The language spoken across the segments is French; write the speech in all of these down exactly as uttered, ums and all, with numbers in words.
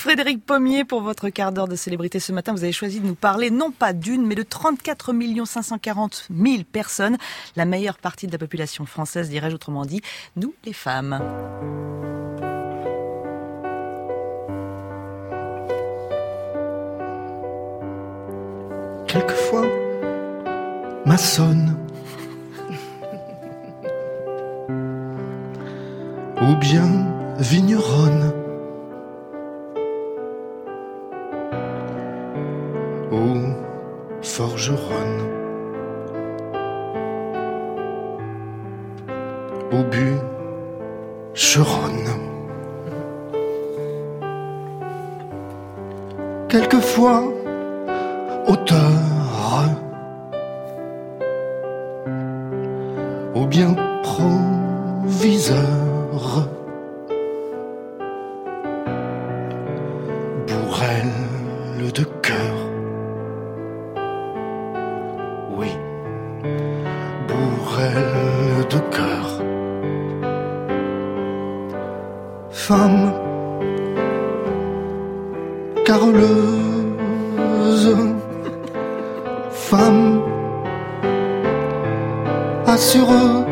Frédéric Pommier, pour votre quart d'heure de célébrité ce matin, vous avez choisi de nous parler non pas d'une, mais de trente-quatre millions cinq cent quarante mille personnes, la meilleure partie de la population française, dirais-je autrement dit, nous les femmes. Quelquefois, maçonne, ou bien vigneronne, ou forgeronne, ou bûcheronne. Quelquefois, auteur, ou bien proviseur, bourrelle de cœur, oui, bourrelle de cœur, femme caroleuse, femme assureuse.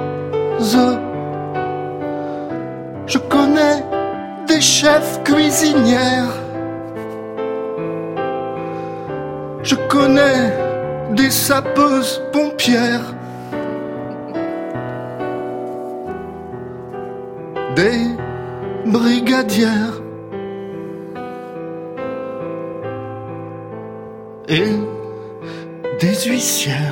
Je connais des chefs cuisinières, je connais des sapeuses pompières, des brigadières et des huissières.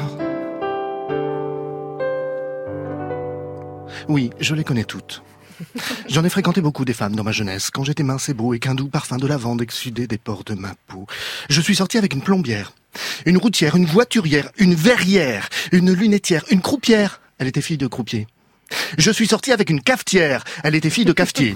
Oui, je les connais toutes. J'en ai fréquenté beaucoup des femmes dans ma jeunesse, quand j'étais mince et beau et qu'un doux parfum de lavande exsudait des pores de ma peau. Je suis sorti avec une plombière, une routière, une voiturière, une verrière, une lunetière, une croupière. Elle était fille de croupier. Je suis sorti avec une cafetière, elle était fille de cafetier.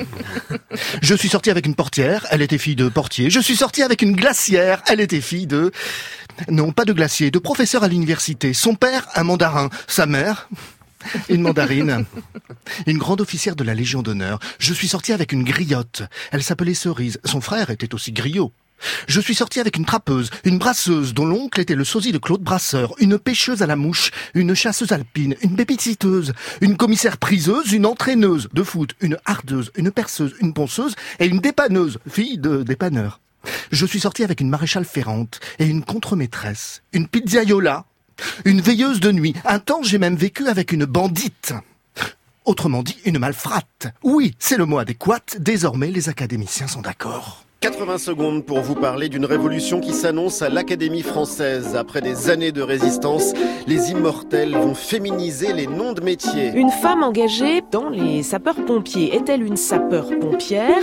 Je suis sorti avec une portière, elle était fille de portier. Je suis sorti avec une glacière, elle était fille de... Non, pas de glacier, de professeur à l'université. Son père, un mandarin. Sa mère... une mandarine, une grande officière de la Légion d'honneur. Je suis sorti avec une griotte. Elle s'appelait Cerise. Son frère était aussi griot. Je suis sorti avec une trappeuse, une brasseuse dont l'oncle était le sosie de Claude Brasseur, une pêcheuse à la mouche, une chasseuse alpine, une babysitteuse, une commissaire priseuse, une entraîneuse de foot, une hardeuse, une perceuse, une ponceuse et une dépanneuse, fille de dépanneur. Je suis sorti avec une maréchale ferrante et une contremaîtresse, une pizzaiola, une veilleuse de nuit. Un temps, j'ai même vécu avec une bandite. Autrement dit, une malfrate. Oui, c'est le mot adéquat. Désormais, les académiciens sont d'accord. quatre-vingts secondes pour vous parler d'une révolution qui s'annonce à l'Académie française. Après des années de résistance, les immortels vont féminiser les noms de métiers. Une femme engagée dans les sapeurs-pompiers. Est-elle une sapeur-pompière ?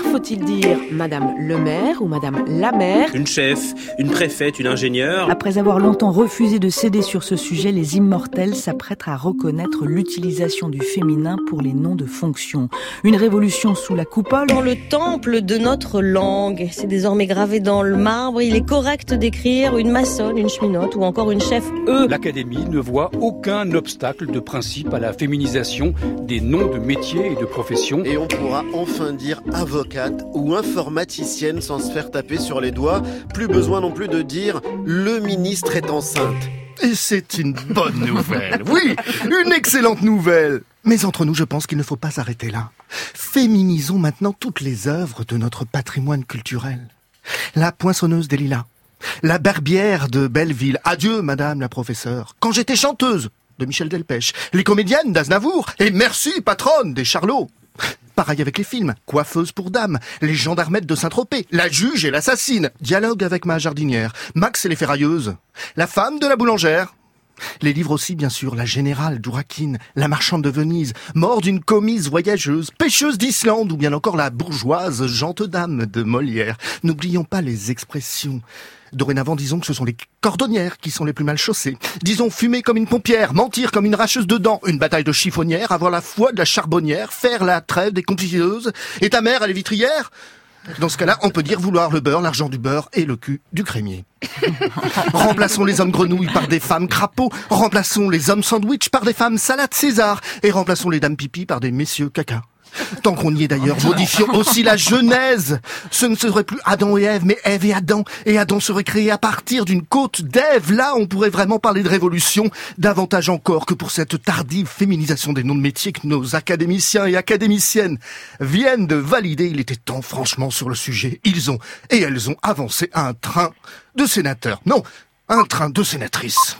Faut-il dire Madame le maire ou Madame la maire ? Une chef, une préfète, une ingénieure. Après avoir longtemps refusé de céder sur ce sujet, les immortels s'apprêtent à reconnaître l'utilisation du féminin pour les noms de fonctions. Une révolution sous la coupole. Dans le temple de notre langue. C'est désormais gravé dans le marbre. Il est correct d'écrire une maçonne, une cheminote ou encore une chef E. L'Académie ne voit aucun obstacle de principe à la féminisation des noms de métiers et de professions. Et on pourra enfin dire avocate ou informaticienne sans se faire taper sur les doigts. Plus besoin non plus de dire le ministre est enceinte. Et c'est une bonne nouvelle, oui, une excellente nouvelle. Mais entre nous, je pense qu'il ne faut pas s'arrêter là. Féminisons maintenant toutes les œuvres de notre patrimoine culturel. La poinçonneuse des lilas, la barbière de Belleville, adieu madame la professeure, quand j'étais chanteuse de Michel Delpech, les comédiennes d'Aznavour, et merci patronne des Charlots. Pareil avec les films, Coiffeuse pour dames, Les gendarmettes de Saint-Tropez, La juge et l'assassine, Dialogue avec ma jardinière, Max et les ferrailleuses, La femme de la boulangère. Les livres aussi, bien sûr, La générale d'Ourakine, La marchande de Venise, Mort d'une commise voyageuse, Pêcheuse d'Islande ou bien encore La bourgeoise gentedame de Molière. N'oublions pas les expressions. Dorénavant, disons que ce sont les cordonnières qui sont les plus mal chaussées. Disons fumer comme une pompière, mentir comme une arracheuse de dents, une bataille de chiffonnière, avoir la foi de la charbonnière, faire la trêve des confiseuses. Et ta mère, elle est vitrière ? Dans ce cas-là, on peut dire vouloir le beurre, l'argent du beurre et le cul du crémier. Remplaçons les hommes grenouilles par des femmes crapauds, remplaçons les hommes sandwich par des femmes salade César et remplaçons les dames pipi par des messieurs caca. Tant qu'on y est d'ailleurs, modifions aussi la Genèse. Ce ne serait plus Adam et Ève, mais Ève et Adam. Et Adam serait créé à partir d'une côte d'Ève. Là, on pourrait vraiment parler de révolution, davantage encore que pour cette tardive féminisation des noms de métiers que nos académiciens et académiciennes viennent de valider. Il était temps, franchement, sur le sujet. Ils ont et elles ont avancé un train de sénateurs. Non, un train de sénatrices.